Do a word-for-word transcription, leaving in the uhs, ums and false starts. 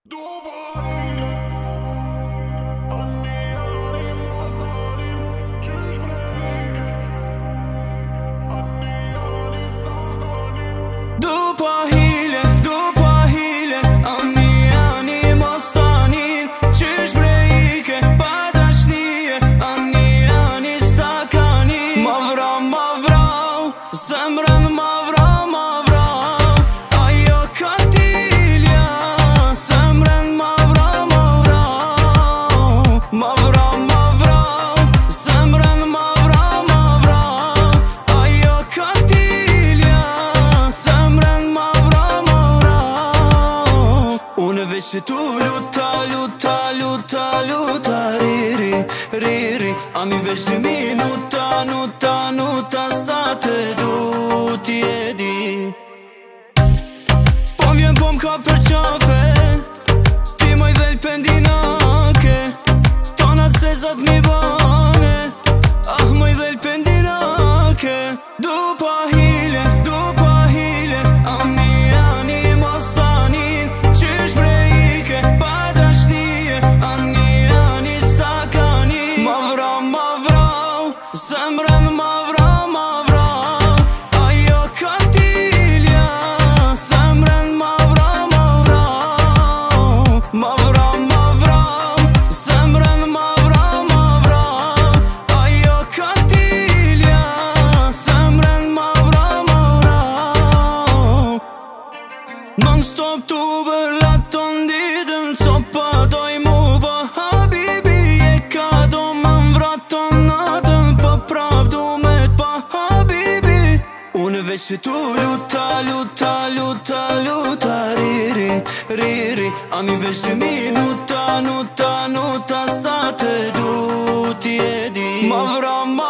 După ile, anni, ani, mastari, cinci breche, anni, ani, stagani. După hile, după hile, ani, ani, mostani, cinci breike, padașnie, ani, ani, stacani. Mă vreau, mă vreau, să-mi mă vreau, mă vreau, ai o cantilia, să-mi mă vreau, mă vreau, mă vreau, mă vreau, să-mi mă vreau, mă vreau, ai o cantilia, să-mi mă vreau, mă vreau. Una vece tu luta, luta, luta, luta, riri, riri, ami veci di minuta, nuta, nuta, sa te du tiedi. Pom vjen pom ka për qafe, ti moj del pendinake, tonat se zot mi bane, ah moj del pendinake. Dupa hile, dupa hile, ani, ani, mostanin, qysh breike, padașnie, ani, ani, stacani. Mă vreau, mă vreau, să-mi mă vreau, mă vreau, ai o cantilia, să-mi mă vreau, mă vreau, mă vreau, mă vreau, să-mi mă vreau, mă vreau, ai o cantilia, să-mi mă vreau, mă vreau. Non-stop tu la ton didën, co pa doj mu ba habibi, e ka do më mvrat ton natën, pa prap du me t'pa habibi. Unë veç që tu luta, luta, luta, luta, riri, riri, ami veç dy minuta, nuta, nuta, sa te du ti e di. Ma vra, ma